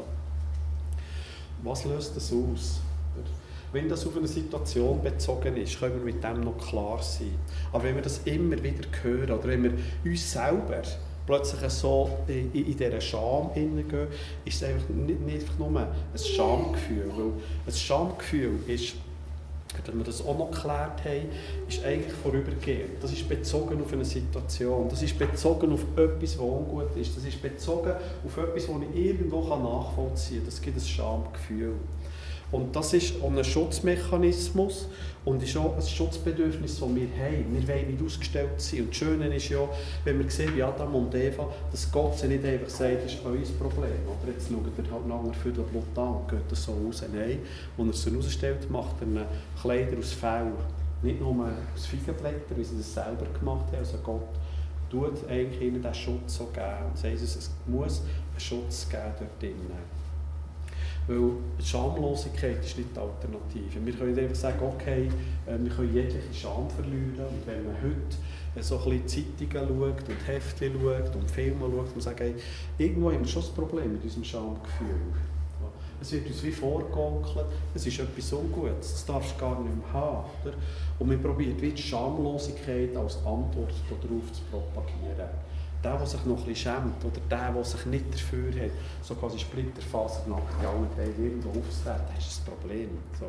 Was löst das aus? Wenn das auf eine Situation bezogen ist, können wir mit dem noch klar sein. Aber wenn wir das immer wieder hören, oder wenn wir uns selber plötzlich so in dieser Scham hineingehen, ist es einfach nicht nur ein Schamgefühl. Weil ein Schamgefühl ist, dass wir das auch noch geklärt haben, ist eigentlich vorübergehend. Das ist bezogen auf eine Situation. Das ist bezogen auf etwas, was ungut ist. Das ist bezogen auf etwas, das ich irgendwo nachvollziehen kann. Das gibt ein Schamgefühl. Und das ist auch ein Schutzmechanismus und ist auch ein Schutzbedürfnis, das wir haben. Wir wollen nicht ausgestellt sein. Und das Schöne ist ja, wenn wir sehen, wie Adam und Eva, dass Gott sie nicht einfach sagt, das ist euer Problem. Oder jetzt schaut ihr halt nachher für das Blut an und geht das so raus. Nein, wenn er sie rausstellt, macht er Kleider aus Fell. Nicht nur aus Feigenblättern, wie sie das selber gemacht haben. Also Gott tut eigentlich ihnen diesen Schutz so geben. Und das heisst, es muss einen Schutz geben dort drinnen. Weil Schamlosigkeit ist nicht die Alternative. Wir können nicht einfach sagen, okay, wir können jegliche Scham verlieren. Und wenn man heute so ein bisschen Zeitungen schaut und Heftchen schaut und Filme schaut, und sagt, hey, irgendwo haben wir schon das Problem mit unserem Schamgefühl. Es wird uns wie vorgegaukelt, es ist etwas Ungutes, das darfst du gar nicht mehr haben. Oder? Und man probiert wie die Schamlosigkeit als Antwort darauf zu propagieren. Der sich noch ein bisschen schämt oder der sich nicht dafür hat, so quasi splitterfasernackt in allen Teilen irgendwo aufzutreten, das ist das Problem. So.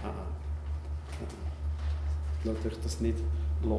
Lasst euch das nicht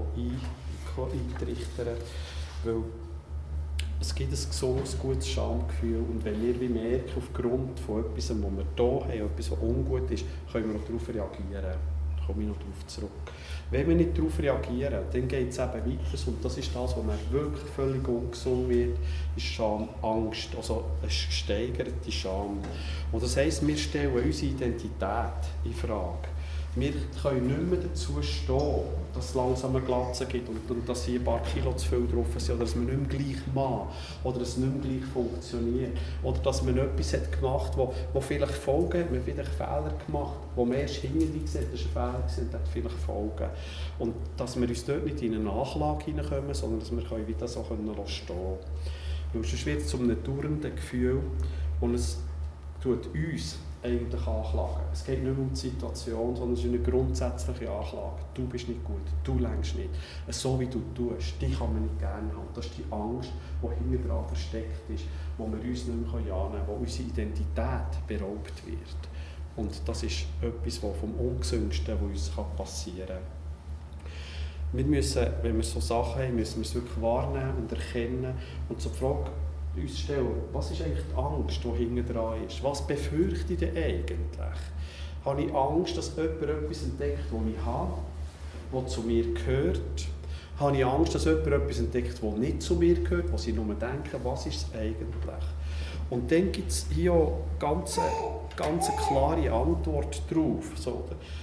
eintrichtern, weil es gibt ein gesundes, gutes Schamgefühl und wenn wir wie merken, aufgrund von etwas, was wir hier haben, etwas, was ungut ist, können wir auch darauf reagieren. Da komme ich noch darauf zurück. Wenn wir nicht darauf reagieren, dann geht es eben weiter und das ist das, was dann wirklich völlig ungesund wird, ist Scham, Angst, also eine gesteigerte Scham. Und das heisst, wir stellen unsere Identität in Frage. Wir können nicht mehr dazu stehen, dass es langsam eine Glatze gibt und dass hier ein paar Kilo zu viel drauf sind oder dass man nicht mehr gleich macht oder dass es nicht mehr gleich funktioniert oder dass man etwas hat gemacht hat, wo vielleicht Folgen hat, man hat vielleicht Fehler gemacht, wo man erst hinterher sieht, das war ein Fehler, hat vielleicht Folgen. Und dass wir uns dort nicht in eine Nachlage hineinkommen, sondern dass wir wieder so stehen können. Weil sonst wird es zu einem dauernden Gefühl und es tut uns eigentlich anklagen. Es geht nicht mehr um die Situation, sondern es ist eine grundsätzliche Anklage. Du bist nicht gut, du lenkst nicht. So wie du tust, dich kann man nicht gerne haben. Das ist die Angst, die hinten dran versteckt ist, wo wir uns nicht mehr annehmen können, wo unsere Identität beraubt wird. Und das ist etwas, was vom Ungesündsten, was uns passieren kann. Wir müssen, wenn wir so Sachen haben, müssen wir es wirklich wahrnehmen und erkennen und zur Frage uns stellen, was ist eigentlich die Angst, die hinten dran ist? Was befürchte ich denn eigentlich? Habe ich Angst, dass jemand etwas entdeckt, das ich habe, das zu mir gehört? Habe ich Angst, dass jemand etwas entdeckt, das nicht zu mir gehört, was ich nur denke, was ist es eigentlich? Und dann gibt es hier auch ganz klare Antwort darauf. So,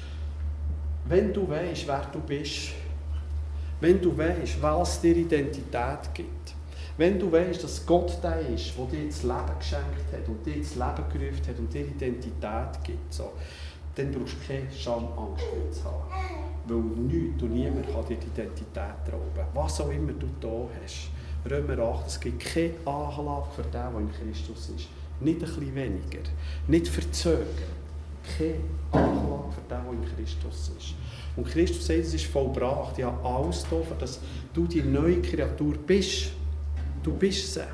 wenn du weißt, wer du bist, wenn du weißt, was dir Identität gibt, wenn du weißt, dass Gott der ist, der dir das Leben geschenkt hat und dir das Leben gerufen hat und dir Identität gibt, so, dann brauchst du keine Schamangst mehr zu haben. Weil nichts und niemand kann dir die Identität rauben. Was auch immer du da hast, Römer 8, es gibt keine Anklage für den, der in Christus ist. Nicht ein bisschen weniger. Nicht verzögern. Keine Anklage für den, der in Christus ist. Und Christus sagt, es ist vollbracht. Ich habe alles getan, dass du die neue Kreatur bist. Du bist sie.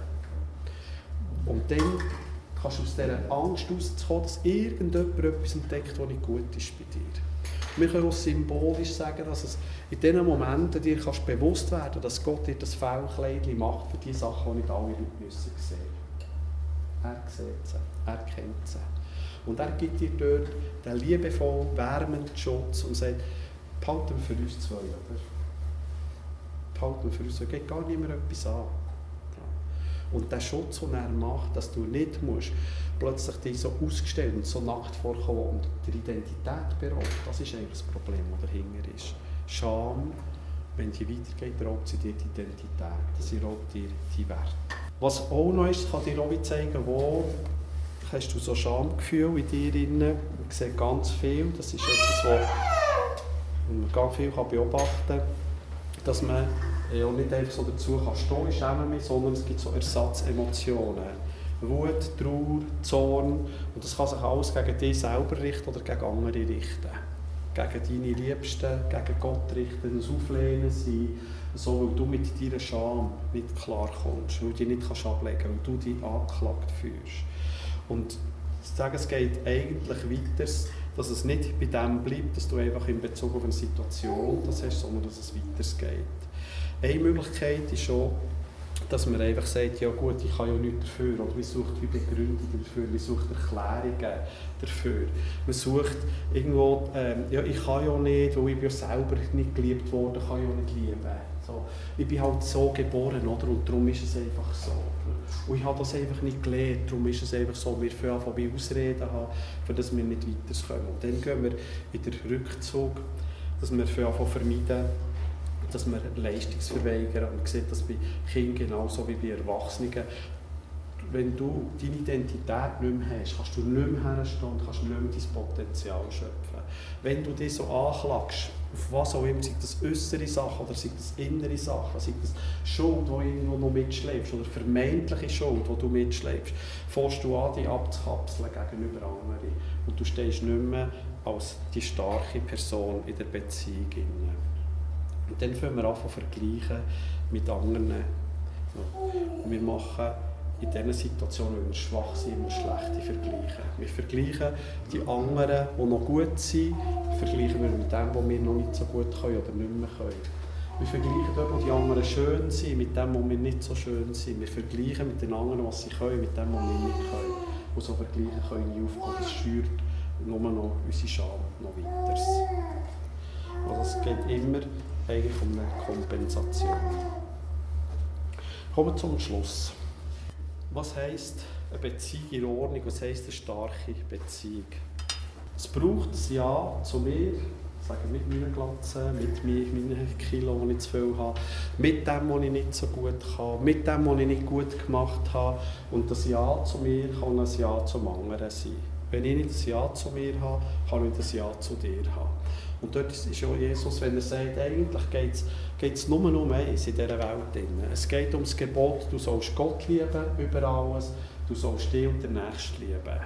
Und dann kannst du aus dieser Angst rauskommen, dass irgendjemand etwas entdeckt, was nicht gut ist bei dir. Wir können auch symbolisch sagen, dass es in diesen Momenten dir kannst bewusst werden, dass Gott dir das Fellkleidchen macht für die Sachen, die nicht alle Leute müssen sehen. Er sieht sie, er kennt sie. Und er gibt dir dort den liebevollen, wärmenden Schutz und sagt, behalten wir für uns zwei, oder? Behalten wir für uns zwei, geht gar nicht mehr etwas an. Und der Schutz, den er macht, dass du nicht musst, plötzlich dich so ausgestellt und so nackt vorkommen und die Identität beraubt, das ist eigentlich das Problem, das dahinter ist. Scham, wenn die weitergeht, raubt sie dir die Identität, sie raubt dir die Werte. Was auch noch ist, kann dir auch zeigen, wo hast du so Schamgefühl in dir drin. Ich sehe ganz viel, das ist etwas, was man ganz viel beobachten kann, dass man auch nicht einfach so dazu kann stehen, ich schäme mich, sondern es gibt so Ersatzemotionen. Wut, Trauer, Zorn. Und das kann sich alles gegen dich selber richten oder gegen andere richten. Gegen deine Liebsten, gegen Gott richten, das Auflehnen sein, so, weil du mit deiner Scham nicht klarkommst, weil du dich nicht ablegen kannst, weil du dich angeklagt fühlst. Und ich sage, es geht eigentlich weiter, dass es nicht bei dem bleibt, dass du einfach in Bezug auf eine Situation das hast, sondern dass es weitergeht. Eine Möglichkeit ist schon, dass man einfach sagt, ja gut, ich kann ja nichts dafür. Oder man sucht wie Begründungen dafür, man sucht Erklärungen dafür. Man sucht irgendwo, ja ich kann ja nicht, weil ich bin ja selber nicht geliebt worden, kann ja nicht lieben. So, ich bin halt so geboren, oder? Und darum ist es einfach so. Und ich habe das einfach nicht gelernt, darum ist es einfach so, wir fangen an Ausreden haben, für das wir nicht weiterkommen. Und dann gehen wir in den Rückzug, dass wir vermeiden, dass wir Leistungsverweigern und sieht das bei Kindern genauso wie bei Erwachsenen. Wenn du deine Identität nicht mehr hast, kannst du nicht mehr herstehen und kannst nicht mehr dein Potenzial schöpfen. Wenn du dich so anklagst, auf was auch immer, sei das äußere Sachen oder sei das innere Sachen, sei das Schuld, die irgendwo noch mitschleppst oder vermeintliche Schuld, die du mitschleppst, fängst du an, dich abzukapseln gegenüber anderen. Und du stehst nicht mehr als die starke Person in der Beziehung. Und dann fangen wir an zu vergleichen mit anderen. Wir machen in diesen Situationen, wenn wir schwach sind, immer schlechte Vergleiche. Wir vergleichen die anderen, die noch gut sind, vergleichen wir mit dem, was wir noch nicht so gut können oder nicht mehr können. Wir vergleichen dort, wo die anderen schön sind, mit dem, wo wir nicht so schön sind. Wir vergleichen mit den anderen, was sie können, mit dem, was wir nicht können. Und so Vergleiche können nie aufgehen. Das schürt nur noch unsere Scham noch weiter. Also es geht immer eigentlich um eine Kompensation. Kommen wir zum Schluss. Was heisst eine Beziehung in Ordnung? Was heisst eine starke Beziehung? Es braucht ein Ja zu mir, sagen mit meiner Glatze, mit meinen Kilo, die ich zu viel habe, mit dem, was ich nicht so gut kann, mit dem, was ich nicht gut gemacht habe. Und das Ja zu mir kann ein Ja zum anderen sein. Wenn ich nicht ein Ja zu mir habe, kann ich ein Ja zu dir haben. Und dort ist ja Jesus, wenn er sagt, eigentlich geht es nur um eins in dieser Welt. Es geht um das Gebot, du sollst Gott lieben über alles, du sollst dich und den Nächsten lieben.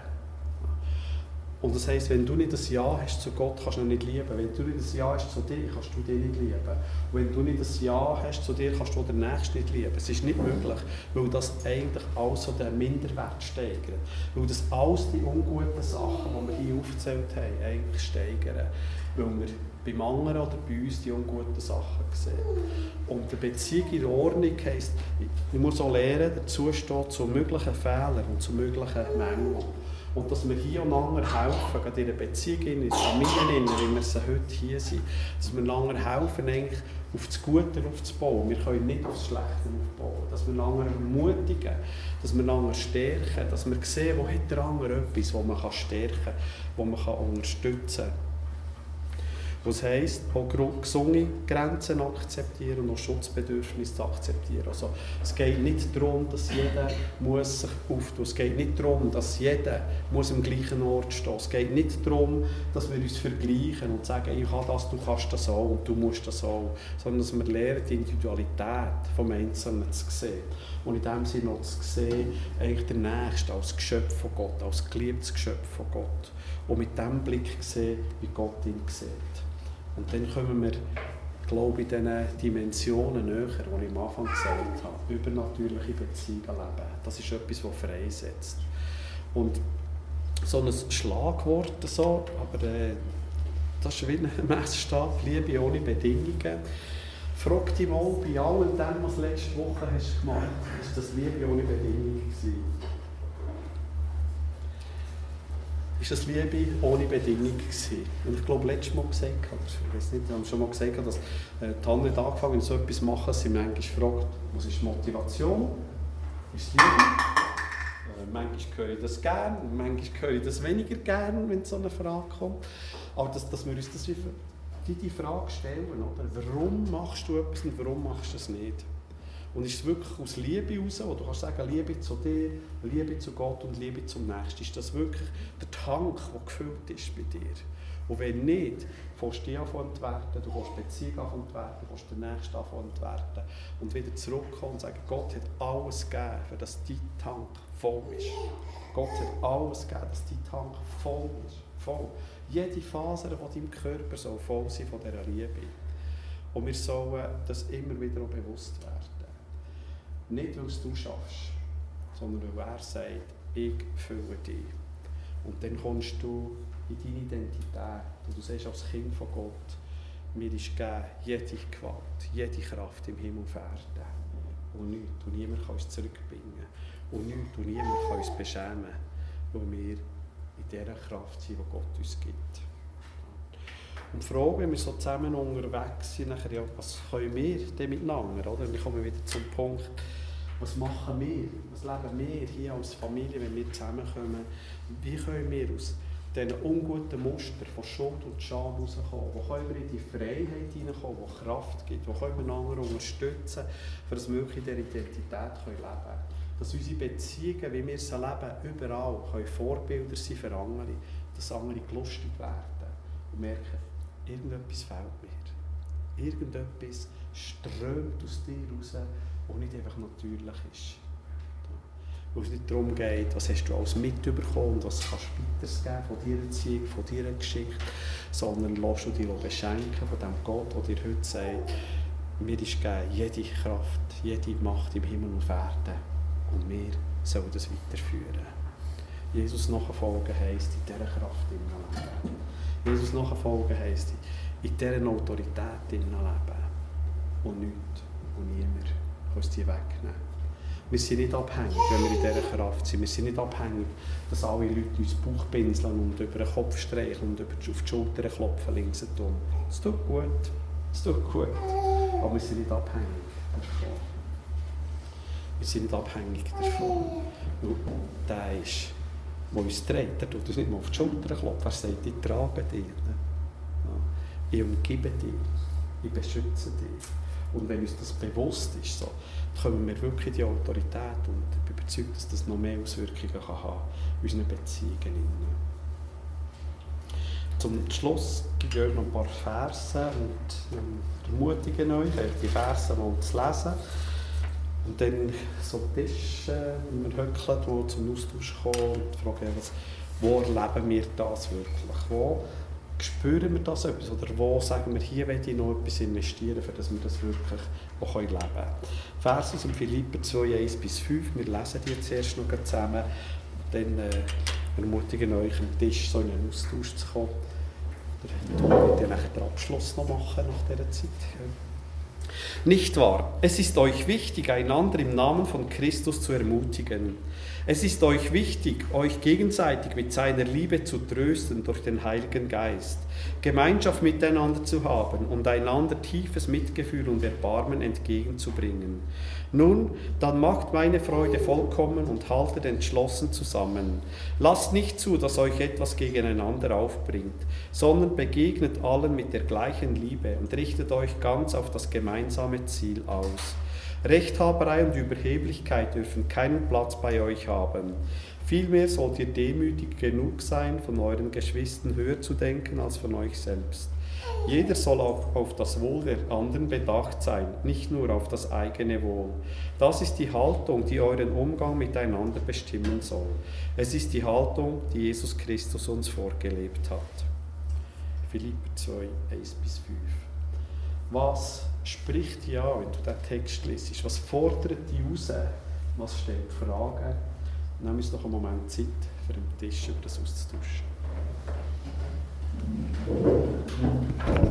Und das heisst, wenn du nicht ein Ja hast zu Gott, kannst du ihn nicht lieben. Wenn du nicht ein Ja hast zu dir, kannst du dich nicht lieben. Und wenn du nicht ein Ja hast zu dir, kannst du den Nächsten nicht lieben. Es ist nicht möglich, weil das eigentlich alles so den Minderwert steigert. Weil das alles die unguten Sachen, die wir hier aufgezählt haben, eigentlich steigern. Weil wir beim anderen oder bei uns die unguten Sachen sehen. Und eine Beziehung in Ordnung heisst, ich muss auch lernen, dazu stehen zu möglichen Fehlern und zu möglichen Mängeln. Und dass wir hier einander helfen, gerade in der Beziehung, in der Familie, wie wir sie heute hier sind, dass wir einander helfen, eigentlich auf das Gute aufzubauen. Wir können nicht auf das Schlechte aufbauen. Dass wir einander ermutigen, dass wir einander stärken, dass wir sehen, wo hat der andere etwas, das man stärken kann, das man unterstützen kann. Was heisst, auch gesunde Grenzen akzeptieren und auch Schutzbedürfnisse zu akzeptieren. Also, es geht nicht darum, dass jeder muss sich auftun muss. Es geht nicht darum, dass jeder muss am gleichen Ort stehen muss. Es geht nicht darum, dass wir uns vergleichen und sagen, ich habe das, du kannst das auch und du musst das auch. Sondern dass wir lernen, die Individualität des Einzelnen zu sehen. Und in dem Sinne auch zu sehen, eigentlich der Nächste als Geschöpf von Gott, als geliebtes Geschöpf von Gott. Und mit diesem Blick sehen, wie Gott ihn sieht. Und dann kommen wir, glaube ich, in diesen Dimensionen näher, die ich am Anfang gesagt habe, übernatürliche Beziehungen leben. Das ist etwas, das freisetzt. Und so ein Schlagwort, so, aber das ist wie ein Messstab, Liebe ohne Bedingungen. Frag dich mal, bei allem dem, was du letzte Woche hast gemacht hast, ist das Liebe ohne Bedingungen gewesen? Ist das Liebe ohne Bedingungen gewesen? Und ich glaube, letztes Mal gesagt, ich weiß nicht, wir haben schon mal gesagt, dass Tanne hat angefangen, wenn so etwas machen, sie manchmal fragt, was ist Motivation? Ist es Liebe? Manchmal höre ich das gerne, manchmal höre ich das weniger gerne, wenn so eine Frage kommt. Aber dass wir uns das die Frage stellen, oder? Warum machst du etwas und warum machst du es nicht? Und ist es wirklich aus Liebe heraus, wo du kannst sagen, Liebe zu dir, Liebe zu Gott und Liebe zum Nächsten? Ist das wirklich der Tank, der gefüllt ist bei dir? Und wenn nicht, fängst du dich an zu entwerten, du fängst Beziehung an zu entwerten, du fängst den Nächsten an zu entwerten und wieder zurückkommen und sagen, Gott hat alles gegeben, für dass dein Tank voll ist. Gott hat alles gegeben, dass dein Tank voll ist. Voll. Jede Faser von deinem Körper soll voll sein von dieser Liebe. Und wir sollen das immer wieder auch bewusst werden. Nicht, weil es du schaffst, sondern weil er sagt, ich fülle dich. Und dann kommst du in deine Identität. Und du sagst als Kind von Gott, mir ist gegeben jede Gewalt, jede Kraft im Himmel und Erde. Und nichts und niemand kann uns zurückbringen. Und nichts und niemand kann uns beschämen, weil wir in dieser Kraft sind, die Gott uns gibt. Und die Frage, wenn wir so zusammen unterwegs sind, nachher, ja, was können wir denn miteinander? Oder? Wir kommen wieder zum Punkt, was machen wir? Was leben wir hier als Familie, wenn wir zusammenkommen? Wie können wir aus diesen unguten Mustern von Schuld und Scham rauskommen? Wo können wir in die Freiheit hineinkommen, die Kraft gibt? Wo können wir einander unterstützen, für das wir wirklich in dieser Identität leben können? Dass unsere Beziehungen, wie wir sie leben, überall können Vorbilder sein für andere, dass andere gelustig werden und merken, irgendetwas fehlt mir. Irgendetwas strömt aus dir raus, was nicht einfach natürlich ist. Wo es nicht darum geht, was hast du alles mitbekommen und was kannst du weitergeben von deiner Erziehung, von deiner Geschichte, sondern lässt du dich beschenken von dem Gott, der dir heute sagt, mir ist gegeben jede Kraft, jede Macht im Himmel und Erde und wir sollen das weiterführen. Jesus nachfolgen heisst, in dieser Kraft leben. Jesus nachfolgen heisst, in dieser Autorität leben. Und nichts und niemand kann uns die wegnehmen. Wir sind nicht abhängig, wenn wir in dieser Kraft sind. Wir sind nicht abhängig, dass alle Leute uns Bauch pinseln und über den Kopf streicheln und auf die Schulter klopfen, links und um. Es tut gut. Es tut gut. Aber wir sind nicht abhängig davon. Wir sind nicht abhängig davon. Weil der ist, der uns trägt, der tut uns nicht mal auf die Schulter klopfen. Er sagt, ich trage dich. Ja. Ich umgebe dich. Ich beschütze dich. Und wenn uns das bewusst ist, so, kommen wir wirklich in die Autorität und ich bin überzeugt, dass das noch mehr Auswirkungen kann haben in unseren Beziehungen. Zum Schluss gebe ich euch noch ein paar Verse und ermutige euch, die Verse mal zu lesen. Und dann so Tisch, wenn wir höckeln, wo zum Austausch kommen und fragen, wo erleben wir das wirklich? Wo spüren wir das etwas? Oder wo sagen wir, hier will ich noch etwas investieren, für dass wir das wirklich auch leben können? Verse aus dem Philipper 2, 1-5, wir lesen die jetzt erst noch zusammen. Dann ermutigen euch, am Tisch so in einen Austausch zu kommen. Der Tom wird ja nachher den Abschluss noch machen nach dieser Zeit. Nicht wahr? Es ist euch wichtig, einander im Namen von Christus zu ermutigen. Es ist euch wichtig, euch gegenseitig mit seiner Liebe zu trösten durch den Heiligen Geist, Gemeinschaft miteinander zu haben und einander tiefes Mitgefühl und Erbarmen entgegenzubringen. Nun, dann macht meine Freude vollkommen und haltet entschlossen zusammen. Lasst nicht zu, dass euch etwas gegeneinander aufbringt, sondern begegnet allen mit der gleichen Liebe und richtet euch ganz auf das gemeinsame Ziel aus. Rechthaberei und Überheblichkeit dürfen keinen Platz bei euch haben. Vielmehr sollt ihr demütig genug sein, von euren Geschwistern höher zu denken als von euch selbst. Jeder soll auch auf das Wohl der anderen bedacht sein, nicht nur auf das eigene Wohl. Das ist die Haltung, die euren Umgang miteinander bestimmen soll. Es ist die Haltung, die Jesus Christus uns vorgelebt hat. Philipper 2, 1-5. Was spricht dich an, wenn du diesen Text liest? Was fordert dich raus? Was stellt Fragen? Nehmen wir uns noch einen Moment Zeit, für den Tisch über das auszutauschen.